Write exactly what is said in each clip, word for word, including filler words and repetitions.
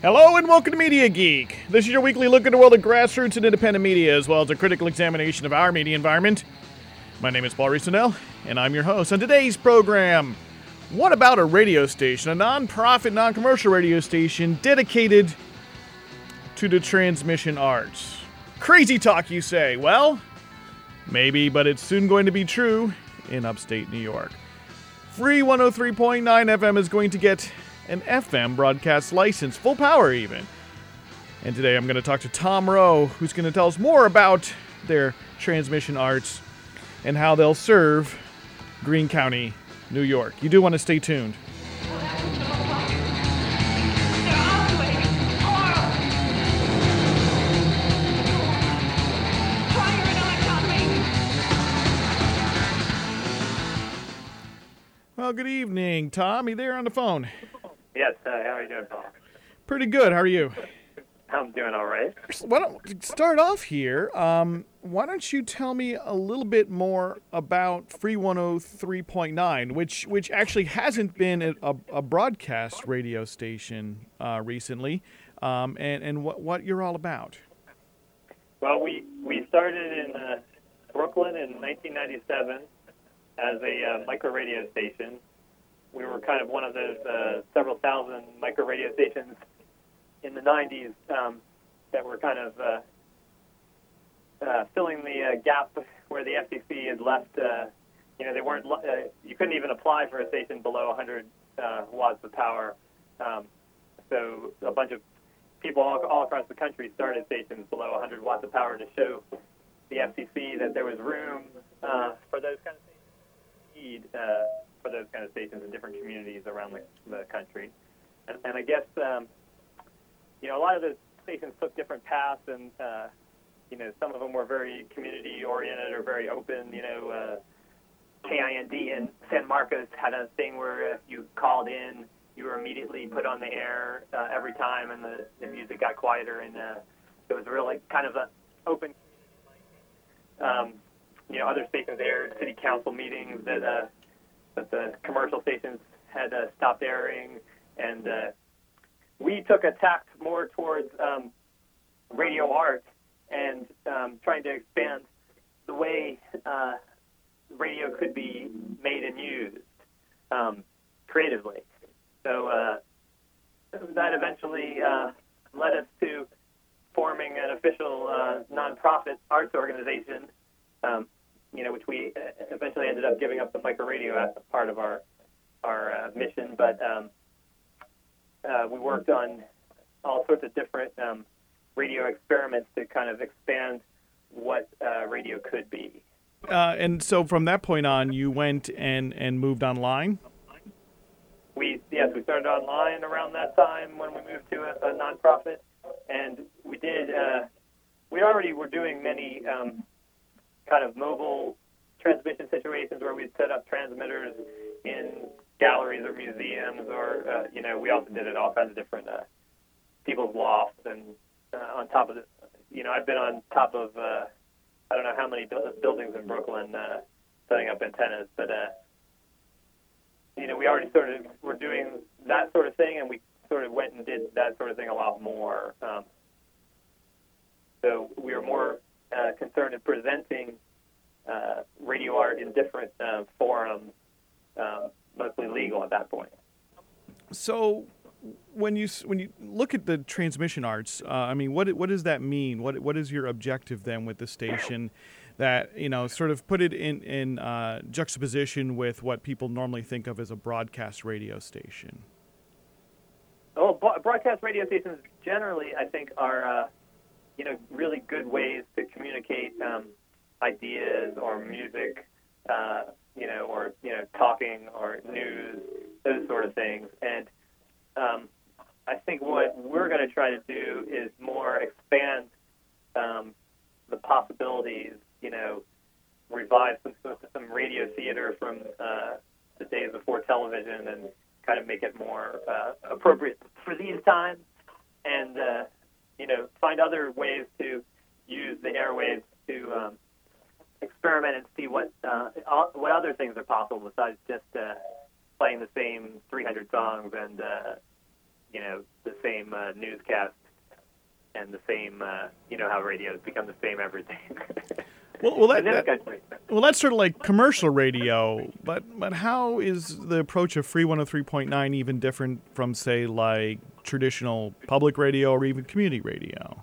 Hello and welcome to Media Geek. This is your weekly look at the world of grassroots and independent media, as well as a critical examination of our media environment. My name is Paul Reesendell, and I'm your host. On today's program, what about a radio station, a non-profit, non-commercial radio station dedicated to the transmission arts? Crazy talk, you say? Well, maybe, but it's soon going to be true in upstate New York. Free one oh three point nine F M is going to get an F M broadcast license, full power even. And today I'm going to talk to Tom Rowe, who's going to tell us more about their transmission arts and how they'll serve Greene County, New York. You do want to stay tuned. Well, good evening, Tom. You there on the phone? Yes, uh, how are you doing, Paul? Pretty good. How are you? I'm doing all right. Why don't start off here? Um, why don't you tell me a little bit more about Free one oh three point nine, which which actually hasn't been a, a broadcast radio station uh, recently, um, and and what what you're all about? Well, we we started in uh, Brooklyn in nineteen ninety-seven as a uh, micro radio station. We were kind of one of those uh, several thousand micro radio stations in the nineties um, that were kind of uh, uh, filling the uh, gap where the F C C had left. Uh, you know, they weren't. Uh, you couldn't even apply for a station below one hundred uh, watts of power. Um, so a bunch of people all, all across the country started stations below one hundred watts of power to show the F C C that there was room uh, for those kind of stations. Uh, for those kind of stations in different communities around the, the country. And, and I guess, um, you know, a lot of those stations took different paths, and, uh, you know, some of them were very community-oriented or very open. You know, uh, K I N D in San Marcos had a thing where if you called in, you were immediately put on the air uh, every time, and the, the music got quieter, and uh, it was really kind of an open, um, you know, other stations aired city council meetings that, uh, but the commercial stations had uh, stopped airing, and uh, we took a tack more towards um, radio art and um, trying to expand the way uh, radio could be made and used um, creatively. So uh, that eventually uh, led us to forming an official uh, nonprofit arts organization, um, you know, which we eventually ended up giving up the micro radio as part of our our uh, mission. But um, uh, we worked on all sorts of different um, radio experiments to kind of expand what uh, radio could be. Uh, and so from that point on, you went and, and moved online? We Yes, we started online around that time when we moved to a, a nonprofit. And we did, uh, we already were doing many um, kind of mobile transmission situations where we'd set up transmitters in galleries or museums, or, uh, you know, we also did it all kinds of different uh, people's lofts, and uh, on top of it, you know, I've been on top of, uh, I don't know how many bu- buildings in Brooklyn uh, setting up antennas, but, uh, you know, we already sort of were doing that sort of thing, and we sort of went and did that sort of thing a lot more. Um, so we were more Uh, concerned in presenting uh, radio art in different uh, forums, uh, mostly legal at that point. So, when you when you look at the transmission arts, uh, I mean, what what does that mean? What what is your objective then with the station? That, you know, sort of put it in in uh, juxtaposition with what people normally think of as a broadcast radio station. Oh, broadcast radio stations generally, I think, are uh, you know, really good ways to communicate um, ideas or music, uh, you know, or, you know, talking or news, those sort of things. And um, I think what we're going to try to do is more expand um, the possibilities, you know, revive some, some radio theater from uh, the days before television and kind of make it more uh, appropriate for these times, and, uh, you know, find other ways to use the airwaves to um, experiment and see what uh, what other things are possible besides just uh, playing the same three hundred songs and, uh, you know, the same uh, newscast and the same, uh, you know, how radio's become the same everything. Well, well, that, In this that- country. well, that's sort of like commercial radio, but but how is the approach of Free one oh three point nine even different from, say, like traditional public radio or even community radio?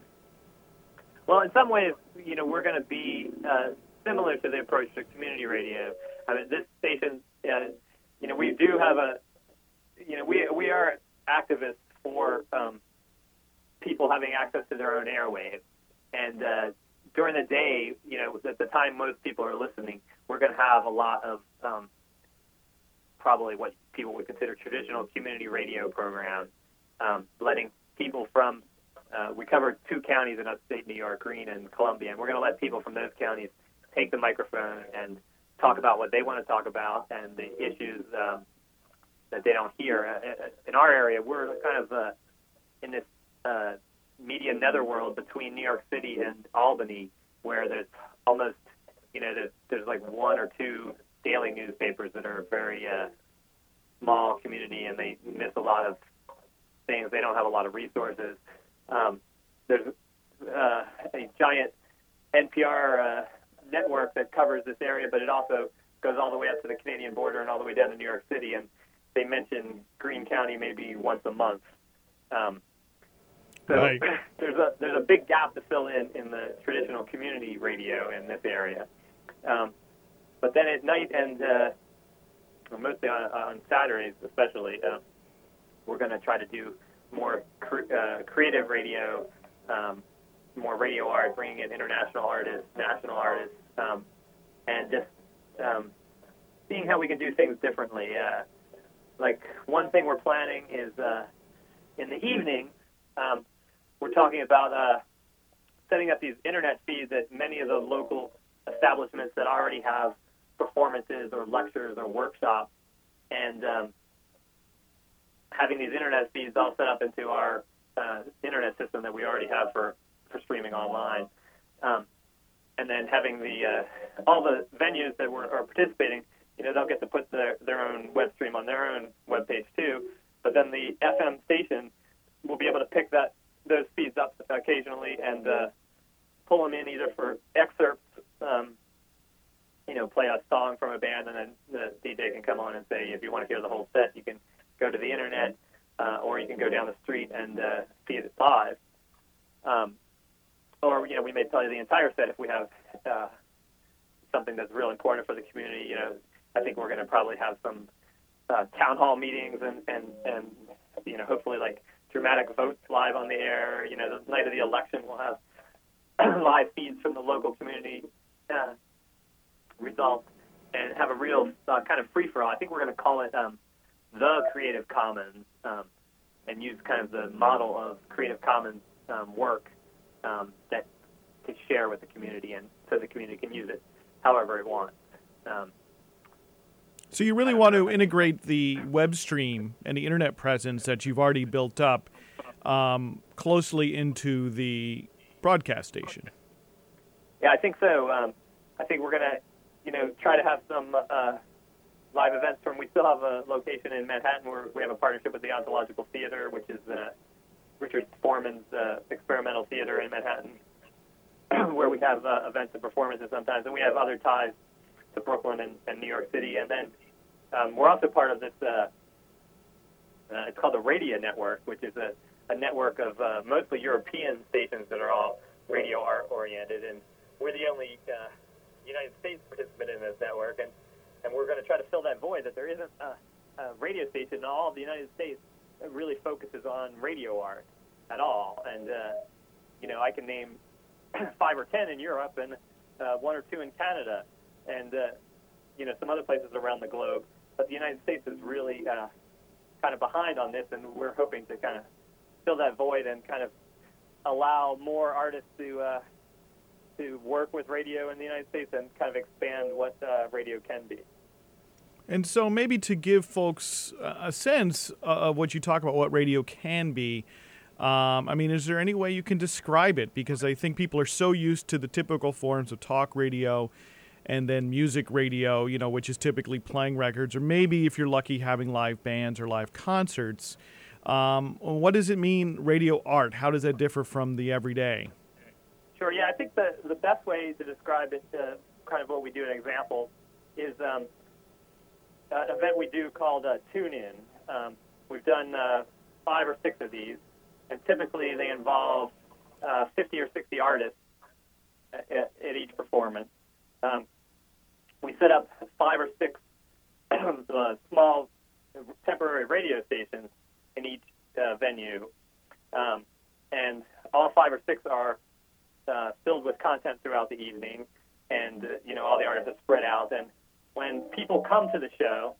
Well, in some ways, you know, we're going to be uh, similar to the approach to community radio. I mean, this station, uh, you know, we do have a, you know, we we are activists for um, people having access to their own airwaves, and uh, during the day, you know, at the time most people are listening, we're going to have a lot of um, probably what people would consider traditional community radio programs, um, letting people from, uh, we cover two counties in upstate New York, Greene and Columbia, and we're going to let people from those counties take the microphone and talk about what they want to talk about and the issues um, that they don't hear. Uh, in our area, we're kind of uh, in this uh, media netherworld between New York City and Albany, where there's almost, you know, there's, there's like one or two daily newspapers that are very uh, small community, and they miss a lot of things. They don't have a lot of resources. Um, there's uh, a giant N P R uh, network that covers this area, but it also goes all the way up to the Canadian border and all the way down to New York City, and they mention Greene County maybe once a month. Um, So Right. there's a there's a big gap to fill in in the traditional community radio in this area. Um, but then at night and uh, mostly on, on Saturdays especially, uh, we're going to try to do more cre- uh, creative radio, um, more radio art, bringing in international artists, national artists, um, and just um, seeing how we can do things differently. Uh, like one thing we're planning is uh, in the evening, um, we're talking about uh, setting up these internet feeds at many of the local establishments that already have performances or lectures or workshops, and um, having these internet feeds all set up into our uh, internet system that we already have for, for streaming online. Um, and then having the uh, all the venues that were, are participating, you know, they'll get to put their, their own web stream on their own webpage too, but then the F M station will be able to pick that those feeds up occasionally and uh, pull them in either for excerpts, um, you know, play a song from a band, and then the D J can come on and say, if you want to hear the whole set, you can go to the internet, uh, or you can go down the street and uh, see it live. Um, or, you know, we may play the entire set if we have uh, something that's real important for the community. You know, I think we're going to probably have some uh, town hall meetings and, and, and, you know, hopefully like dramatic votes live on the air. You know, the night of the election, we'll have live feeds from the local community uh, results and have a real uh, kind of free-for-all. I think we're going to call it um, the Creative Commons um, and use kind of the model of Creative Commons um, work um, that to share with the community, and so the community can use it however it wants. Um, So you really want to integrate the web stream and the internet presence that you've already built up um, closely into the broadcast station. Yeah, I think so. Um, I think we're going to, you know, try to have some uh, live events from, we still have a location in Manhattan where we have a partnership with the Ontological Theater, which is uh, Richard Foreman's uh, experimental theater in Manhattan, where we have uh, events and performances sometimes, and we have other ties to Brooklyn and, and New York City. And then um, we're also part of this, uh, uh, it's called the Radio Network, which is a, a network of uh, mostly European stations that are all radio art oriented, and we're the only uh, United States participant in this network, and, and we're going to try to fill that void that there isn't a, a radio station in all of the United States that really focuses on radio art at all. And, uh, you know, I can name five or ten in Europe and uh, one or two in Canada, and, uh, you know, some other places around the globe. But the United States is really uh, kind of behind on this, and we're hoping to kind of fill that void and kind of allow more artists to uh, to work with radio in the United States and kind of expand what uh, radio can be. And so maybe to give folks a sense of what you talk about, what radio can be, um, I mean, is there any way you can describe it? Because I think people are so used to the typical forms of talk radio and then music radio, you know, which is typically playing records, or maybe if you're lucky having live bands or live concerts. Um, what does it mean, radio art? How does that differ from the everyday? Sure. Yeah, I think the the best way to describe it, uh, kind of what we do, an example, is um, an event we do called uh, Tune In. Um, we've done uh, five or six of these, and typically they involve uh, fifty or sixty artists at, at each performance. Um, we set up five or six uh, small temporary radio stations in each uh, venue, um, and all five or six are uh, filled with content throughout the evening, and uh, you know all the artists are spread out. And when people come to the show,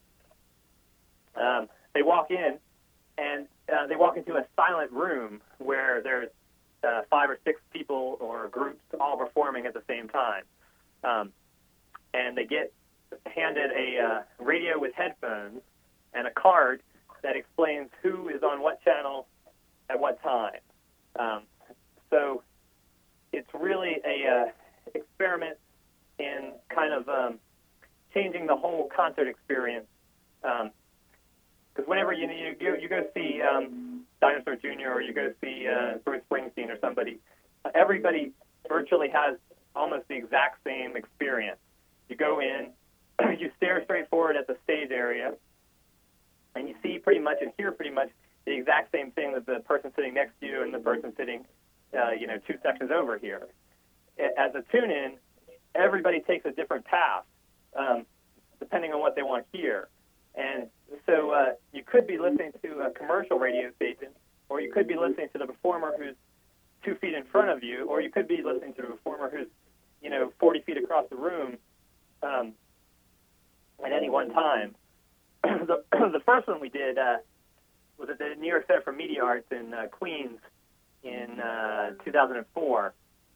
um, they walk in, and uh, they walk into a silent room where there's uh, five or six people or groups all performing at the same time. Um, and they get handed a uh, radio with headphones and a card that explains who is on what channel at what time. Um, so it's really a uh, experiment in kind of um, changing the whole concert experience. Because um, whenever you, you go you go see um, Dinosaur Junior or you go see uh, Bruce Springsteen or somebody, uh, everybody virtually has almost the exact same experience. You go in, you stare straight forward at the stage area, and you see pretty much and hear pretty much the exact same thing that the person sitting next to you and the person sitting, uh, you know, two sections over here. As a tune-in, everybody takes a different path, um, depending on what they want to hear. And so uh, you could be listening to a commercial radio station, or you could be listening to the performer who's two feet in front of you, or you could be listening to a performer who's, you know, forty feet across the room um, at any one time. the, the first one we did uh, was at the New York Center for Media Arts in uh, Queens in uh, two thousand four.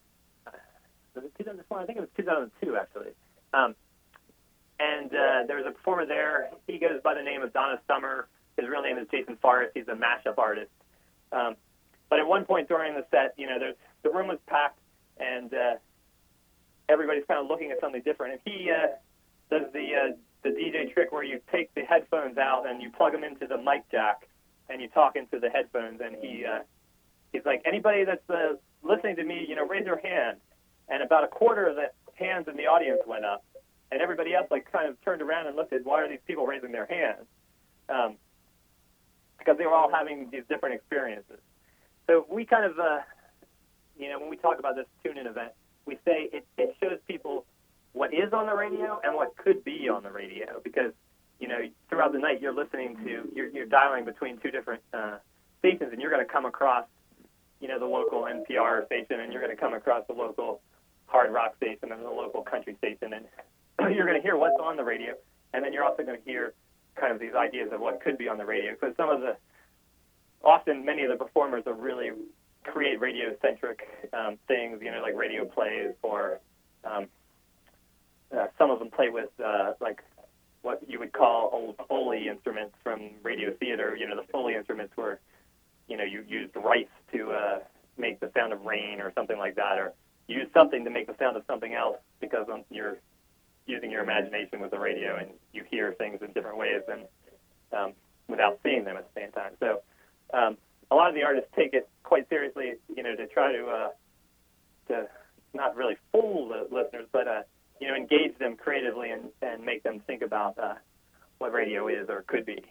Was it two thousand four? I think it was two thousand two, actually. Um, and uh, there was a performer there. He goes by the name of Donna Summer. His real name is Jason Forrest. He's a mashup artist. Um, but at one point during the set, you know, there's, the room was packed, and uh, everybody's kind of looking at something different. And he uh, does the uh, the D J trick where you take the headphones out and you plug them into the mic jack, and you talk into the headphones. And he uh, he's like, anybody that's uh, listening to me, you know, raise your hand. And about a quarter of the hands in the audience went up, and everybody else like kind of turned around and looked at, why are these people raising their hands? Um, because they were all having these different experiences. So we kind of, uh, you know, when we talk about this tune-in event, we say it, it shows people what is on the radio and what could be on the radio, because, you know, throughout the night you're listening to, you're, you're dialing between two different uh, stations, and you're going to come across, you know, the local N P R station, and you're going to come across the local hard rock station and the local country station, and you're going to hear what's on the radio, and then you're also going to hear kind of these ideas of what could be on the radio, because some of the, often many of the performers are really create radio-centric um, things, you know, like radio plays, or um, uh, some of them play with, uh, like, what you would call old Foley instruments from radio theater. You know, the Foley instruments were, you know, you used rice to uh, make the sound of rain or something like that, or use something to make the sound of something else, because um, you're using your imagination with the radio, and you hear things in different ways and um, without seeing them at the same time. So um, a lot of the artists take it quite seriously, you know, to try to uh, to not really fool the listeners, but uh, you know, engage them creatively and, and make them think about uh, what radio is or could be.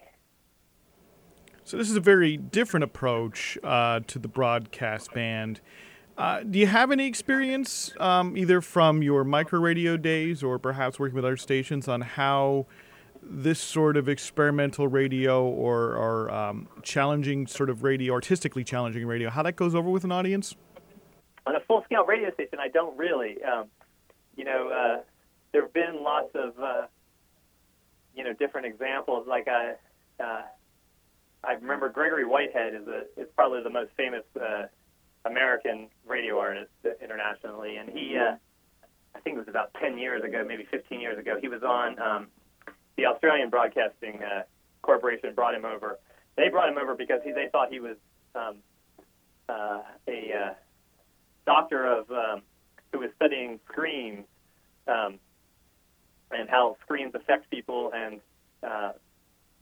So this is a very different approach uh, to the broadcast band. Uh, do you have any experience, um, either from your micro radio days or perhaps working with other stations, on how this sort of experimental radio or, or um, challenging sort of radio, artistically challenging radio, how that goes over with an audience? On a full-scale radio station, I don't really. Um, you know, uh, there have been lots of, uh, you know, different examples. Like I, uh, I remember Gregory Whitehead is a is probably the most famous Uh, American radio artist internationally, and he, uh, I think it was about ten years ago, maybe fifteen years ago, he was on um, the Australian Broadcasting uh, Corporation brought him over. They brought him over because he, they thought he was um, uh, a uh, doctor of um, who was studying screens um, and how screens affect people, and uh,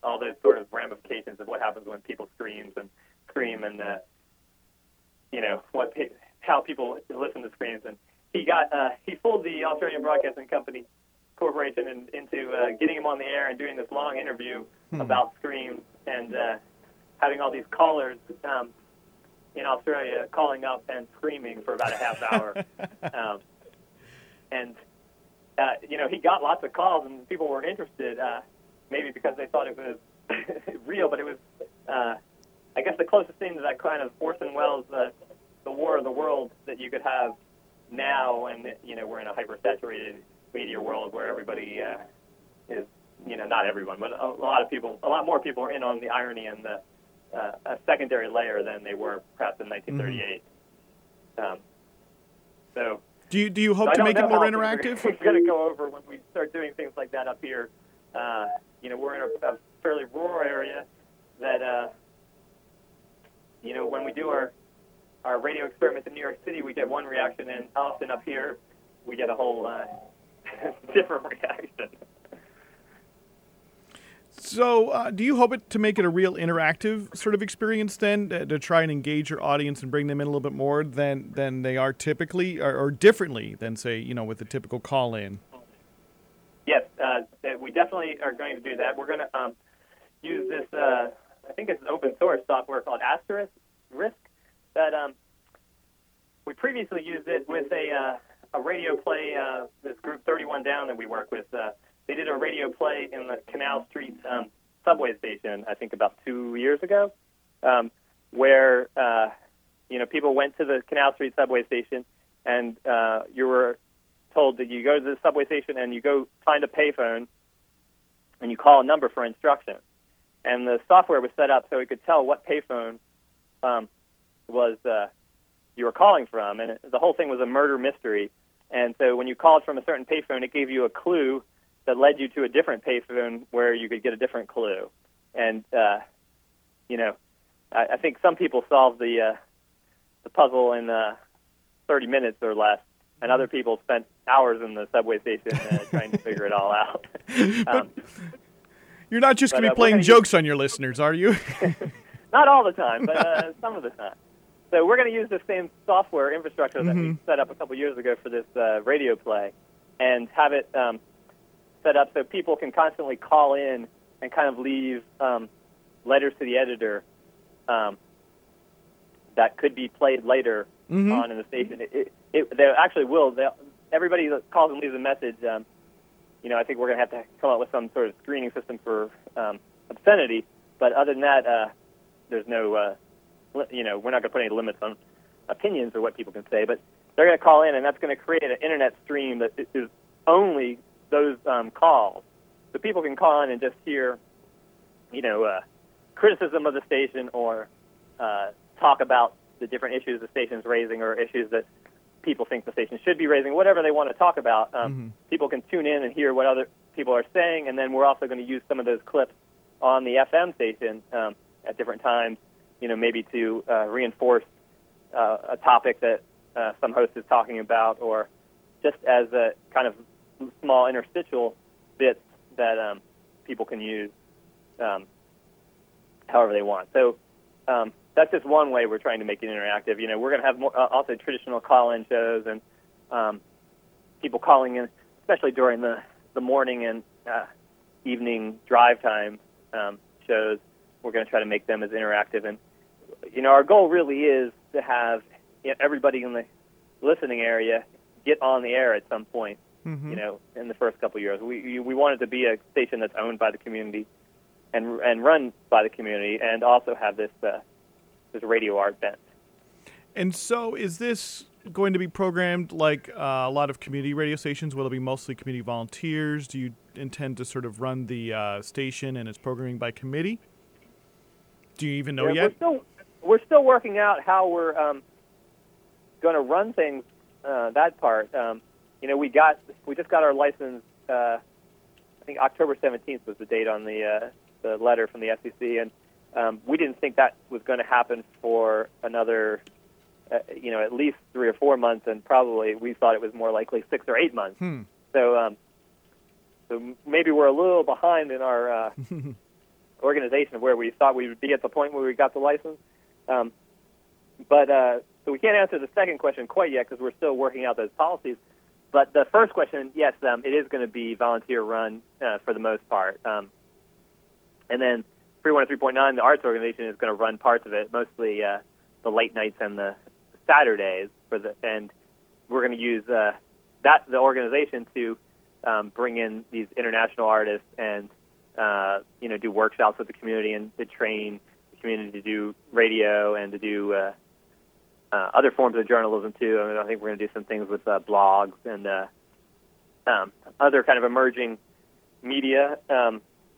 all those sort of ramifications of what happens when people screams and scream and uh, you know what how people listen to screams. And he got uh, he fooled the Australian Broadcasting Company Corporation in, into uh, getting him on the air and doing this long interview hmm. about screams and uh, having all these callers um, in Australia calling up and screaming for about a half hour. um, and uh, you know he got lots of calls and people weren't interested. Uh, maybe because they thought it was real, but it was, uh, I guess, the closest thing to that kind of Orson Welles, uh, the War of the World that you could have now, and you know we're in a hyper-saturated media world where everybody uh, is, you know, not everyone, but a, a lot of people, a lot more people are in on the irony and the uh, a secondary layer than they were perhaps in nineteen thirty-eight. Mm-hmm. Um, so. Do you do you hope so to make it more interactive? We're going to go over when we start doing things like that up here. Uh, you know, we're in a, a fairly rural area that, uh, you know, when we do our, our radio experiments in New York City, we get one reaction, and often up here, we get a whole uh, different reaction. So uh, do you hope it to make it a real interactive sort of experience then, to, to try and engage your audience and bring them in a little bit more than, than they are typically, or, or differently than, say, you know, with the typical call-in? Yes, uh, we definitely are going to do that. We're going to um, use this, uh, I think it's an open source software called Asterisk Risk that um, we previously used it with a, uh, a radio play, uh, this group thirty-one Down that we work with. Uh, they did a radio play in the Canal Street um, subway station, I think about two years ago, um, where, uh, you know, people went to the Canal Street subway station and uh, you were told that you go to the subway station and you go find a payphone and you call a number for instruction. And the software was set up so it could tell what payphone um, was uh, you were calling from. And it, the whole thing was a murder mystery. And so when you called from a certain payphone, it gave you a clue that led you to a different payphone where you could get a different clue. And, uh, you know, I, I think some people solved the, uh, the puzzle in uh, thirty minutes or less. And other people spent hours in the subway station uh, trying to figure it all out. um, you're not just going to be uh, playing jokes use... on your listeners, are you? Not all the time, but uh, some of the time. So we're going to use the same software infrastructure that mm-hmm. we set up a couple years ago for this uh, radio play and have it um, set up so people can constantly call in and kind of leave um, letters to the editor um, that could be played later mm-hmm. on in the station. It, it, It, they actually will. They'll, everybody that calls and leaves a message, um, you know, I think we're going to have to come up with some sort of screening system for um, obscenity. But other than that, uh, there's no, uh, li- you know, we're not going to put any limits on opinions or what people can say. But they're going to call in, and that's going to create an internet stream that is only those um, calls. So people can call in and just hear, you know, uh, criticism of the station or uh, talk about the different issues the station's raising or issues that people think the station should be raising, whatever they want to talk about. Um, mm-hmm. People can tune in and hear what other people are saying, and then we're also going to use some of those clips on the F M station um, at different times, you know, maybe to uh, reinforce uh, a topic that uh, some host is talking about, or just as a kind of small interstitial bits that um, people can use um, however they want. So um, that's just one way we're trying to make it interactive. You know, we're going to have more, uh, also traditional call-in shows and um, people calling in, especially during the, the morning and uh, evening drive time um, shows. We're going to try to make them as interactive. And, you know, our goal really is to have you know, everybody in the listening area get on the air at some point, mm-hmm. you know, in the first couple of years. We, we want it to be a station that's owned by the community and and run by the community and also have this uh, this radio art bent. And so is this going to be programmed like uh, a lot of community radio stations? Will it be mostly community volunteers? Do you intend to sort of run the uh, station and its programming by committee? Do you even know yeah, yet? We're still, we're still working out how we're um, going to run things, uh, that part. Um, you know, we got we just got our license, uh, I think October seventeenth was the date on the, uh, the letter from the F C C, and Um, we didn't think that was going to happen for another, uh, you know, at least three or four months, and probably we thought it was more likely six or eight months. Hmm. So, um, so maybe we're a little behind in our uh, organization of where we thought we would be at the point where we got the license. Um, but uh, so we can't answer the second question quite yet because we're still working out those policies. But the first question, yes, um, it is going to be volunteer-run uh, for the most part. Um, and then three one three point nine, the arts organization, is going to run parts of it, mostly uh, the late nights and the Saturdays. For the and we're going to use uh, that the organization to um, bring in these international artists and uh, you know do workshops with the community and to train the community to do radio and to do uh, uh, other forms of journalism too. I, mean, I think we're going to do some things with uh, blogs and uh, um, other kind of emerging media. Um,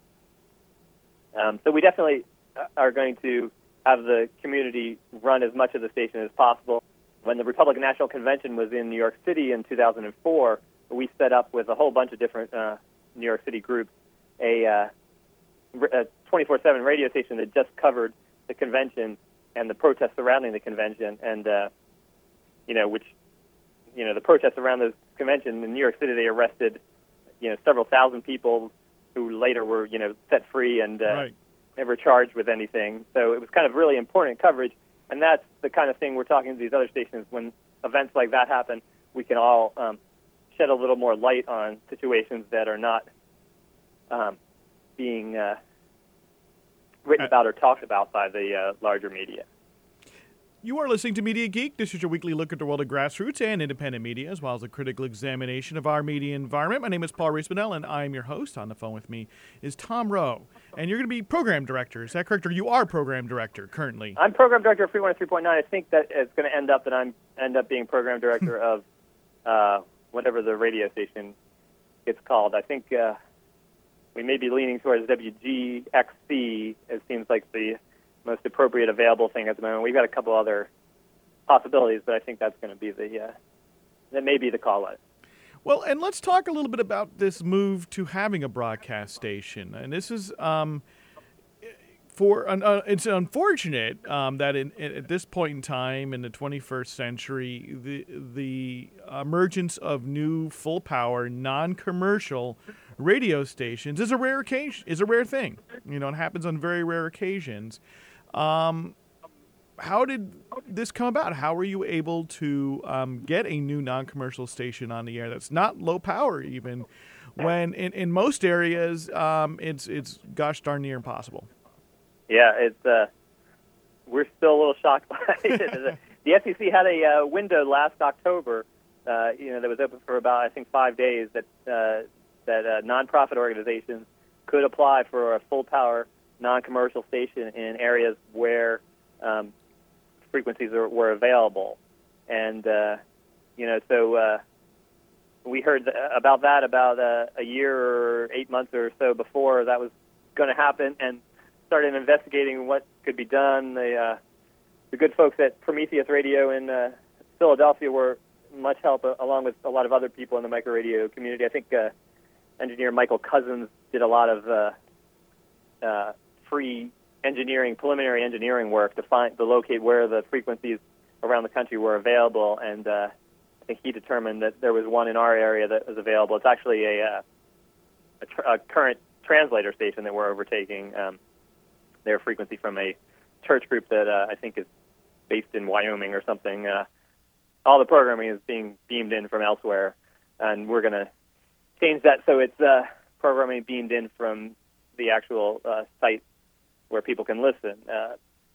um, so we definitely are going to have the community run as much of the station as possible. When the Republican National Convention was in New York City in two thousand four, we set up with a whole bunch of different uh, New York City groups a, uh, a twenty-four seven radio station that just covered the convention and the protests surrounding the convention, and uh, you know, which you know, the protests around the convention in New York City, they arrested you know several thousand people who later were you know set free and uh, Right. never charged with anything. So it was kind of really important coverage. And that's the kind of thing we're talking to these other stations. When events like that happen, we can all um, shed a little more light on situations that are not um, being uh, written about or talked about by the uh, larger media. You are listening to Media Geek. This is your weekly look at the world of grassroots and independent media, as well as a critical examination of our media environment. My name is Paul Rees-Bonnell, and I'm your host. On the phone with me is Tom Rowe, and you're going to be program director. Is that correct? Or you are program director currently? I'm program director of three one three point nine. I think that it's going to end up that I'm end up being program director of uh, whatever the radio station gets called. I think uh, we may be leaning towards W G X C. It seems like the most appropriate available thing at the moment. We've got a couple other possibilities, but I think that's going to be the uh, that may be the call out. Well, and let's talk a little bit about this move to having a broadcast station. And this is um, for uh, it's unfortunate um, that in, in, at this point in time in the twenty-first century, the the emergence of new full power, non-commercial radio stations is a rare occasion, is a rare thing. You know, it happens on very rare occasions. Um, how did this come about? How were you able to um, get a new non-commercial station on the air that's not low power even, when in, in most areas um, it's it's gosh darn near impossible? Yeah, it's uh, we're still a little shocked by it. The F C C had a uh, window last October, uh, you know, that was open for about I think five days that uh, that uh, nonprofit organizations could apply for a full power non-commercial station in areas where um, frequencies are, were available. And, uh, you know, so uh, we heard th- about that about uh, a year or eight months or so before that was going to happen and started investigating what could be done. The, uh, the good folks at Prometheus Radio in uh, Philadelphia were much help, uh, along with a lot of other people in the micro radio community. I think uh, engineer Michael Cousins did a lot of uh, uh, free engineering, preliminary engineering work to find to locate where the frequencies around the country were available, and uh, I think he determined that there was one in our area that was available. It's actually a, uh, a, tr- a current translator station that we're overtaking um, their frequency from a church group that uh, I think is based in Wyoming or something. Uh, all the programming is being beamed in from elsewhere, and we're going to change that so it's uh, programming beamed in from the actual uh, site where people can listen. Uh,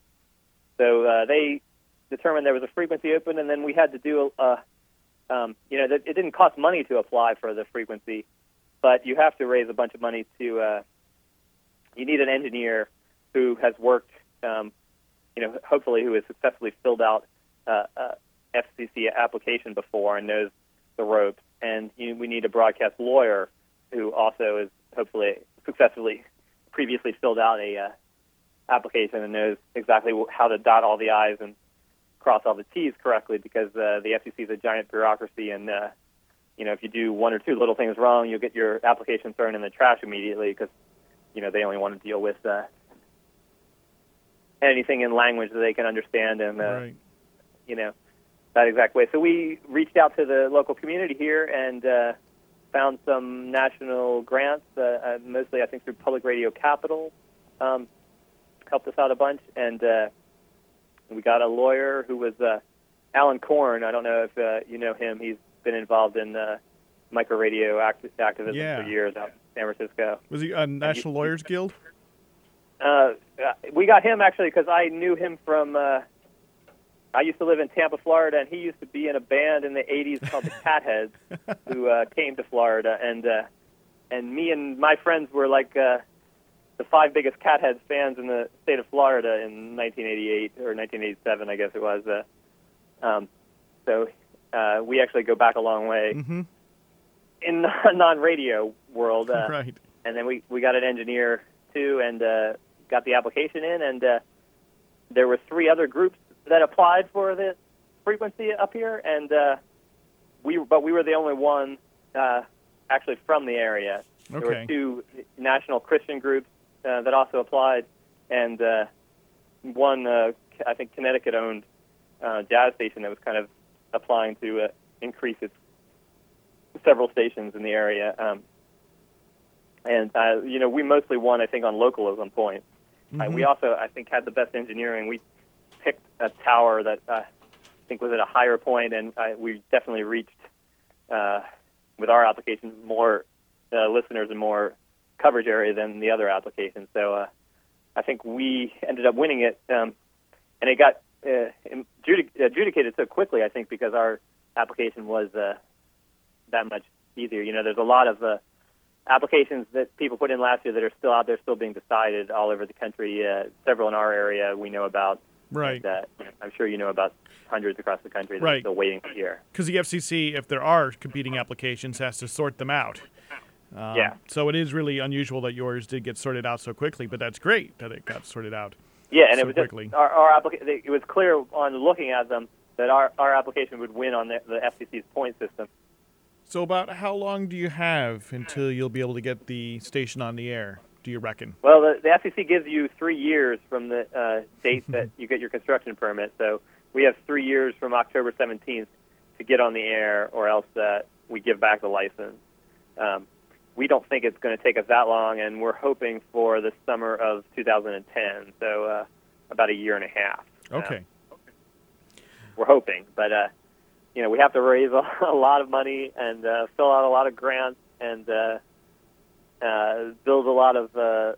so uh, they determined there was a frequency open, and then we had to do, a, uh, um, you know, it didn't cost money to apply for the frequency, but you have to raise a bunch of money to, uh, you need an engineer who has worked, um, you know, hopefully who has successfully filled out uh, uh, F C C application before and knows the ropes. And you, we need a broadcast lawyer who also is hopefully successfully previously filled out a uh, application and knows exactly how to dot all the I's and cross all the T's correctly, because uh, the F C C is a giant bureaucracy, and uh, you know if you do one or two little things wrong, you'll get your application thrown in the trash immediately, because you know they only want to deal with uh, anything in language that they can understand, and uh, Right. you know that exact way. So we reached out to the local community here and uh, found some national grants, uh, uh, mostly I think through Public Radio Capital. um, helped us out a bunch, and uh, we got a lawyer who was uh, Alan Korn. I don't know if uh, you know him. He's been involved in uh, micro radio act- activism yeah. for years out in San Francisco. Was he a National Lawyers Guild? Uh, we got him actually because I knew him from. Uh, I used to live in Tampa, Florida, and he used to be in a band in the eighties called the Catheads, who uh, came to Florida, and uh, and me and my friends were like uh, the five biggest Catheads fans in the state of Florida in nineteen eighty-eight or nineteen eighty-seven, I guess it was. Uh, um, so uh, we actually go back a long way mm-hmm. in the non-radio world. Uh, right. And then we, we got an engineer too, and uh, got the application in, and uh, there were three other groups that applied for the frequency up here, and uh, we but we were the only one uh, actually from the area. Okay. There were two national Christian groups uh, that also applied, and uh, one uh, I think Connecticut-owned uh, jazz station that was kind of applying to uh, increase its several stations in the area. Um, and uh, you know, we mostly won, I think, on localism points. Mm-hmm. Uh, we also, I think, had the best engineering. We picked a tower that uh, I think was at a higher point, and uh, we definitely reached, uh, with our application, more uh, listeners and more coverage area than the other applications. So uh, I think we ended up winning it, um, and it got uh, adjudic- adjudicated so quickly, I think, because our application was uh, that much easier. You know, there's a lot of uh, applications that people put in last year that are still out there, still being decided all over the country. Uh, several in our area we know about. Right. And, uh, I'm sure you know about hundreds across the country that right. are still waiting to hear. Because the F C C, if there are competing applications, has to sort them out. Um, yeah. So it is really unusual that yours did get sorted out so quickly, but that's great that it got sorted out. Yeah, and so it was quickly. just our, our applica- It was clear on looking at them that our, our application would win on the, the F C C's point system. So about how long do you have until you'll be able to get the station on the air, do you reckon? Well, the, the F C C gives you three years from the uh, date that you get your construction permit. So we have three years from October seventeenth to get on the air, or else uh, we give back the license. Um, we don't think it's going to take us that long, and we're hoping for the summer of two thousand ten, so uh, about a year and a half. Okay. Uh, we're hoping, but uh, you know, we have to raise a, a lot of money and uh, fill out a lot of grants and uh, uh, build a lot of uh,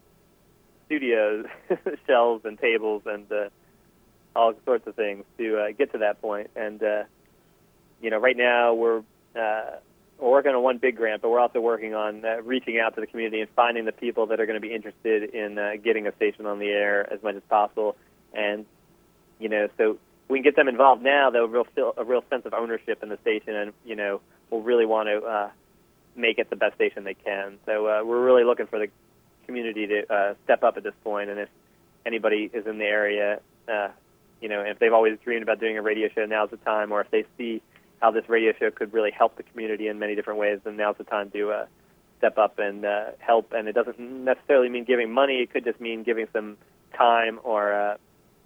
studios, shelves and tables and uh, all sorts of things to uh, get to that point. And uh, you know, right now we're uh, we're working on one big grant, but we're also working on uh, reaching out to the community and finding the people that are going to be interested in uh, getting a station on the air as much as possible. And you know, so we can get them involved now, they'll real feel a real sense of ownership in the station, and you know, we'll really want to uh, make it the best station they can. So uh, we're really looking for the community to uh, step up at this point. And if anybody is in the area, uh, you know, if they've always dreamed about doing a radio show, now's the time. Or if they see how this radio show could really help the community in many different ways, then now's the time to uh, step up and uh, help. And it doesn't necessarily mean giving money; it could just mean giving some time or uh,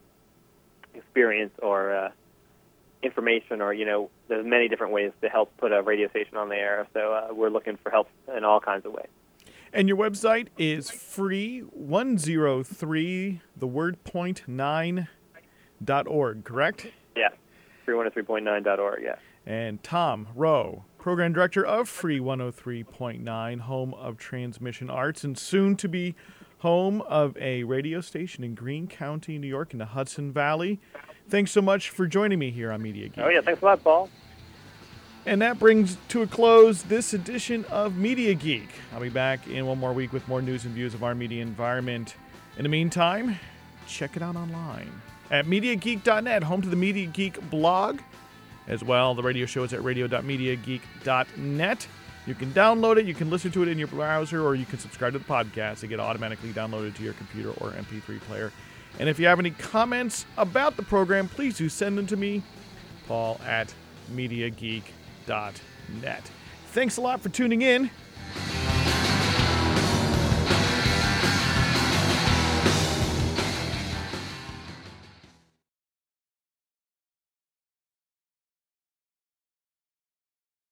experience or uh, information, or you know, there's many different ways to help put a radio station on the air. So uh, we're looking for help in all kinds of ways. And your website is free one oh three the word point nine dot org, correct? Yeah, free one oh three point nine dot org. Yeah. And Tom Rowe, program director of Free one oh three point nine, home of Transmission Arts, and soon to be home of a radio station in Greene County, New York, in the Hudson Valley. Thanks so much for joining me here on Media Geek. Oh, yeah, thanks a lot, Paul. And that brings to a close this edition of Media Geek. I'll be back in one more week with more news and views of our media environment. In the meantime, check it out online at media geek dot net, home to the Media Geek blog. As well, the radio show is at radio dot media geek dot net. You can download it, you can listen to it in your browser, or you can subscribe to the podcast to get automatically downloaded to your computer or M P three player. And if you have any comments about the program, please do send them to me, Paul at media geek dot net. Thanks a lot for tuning in.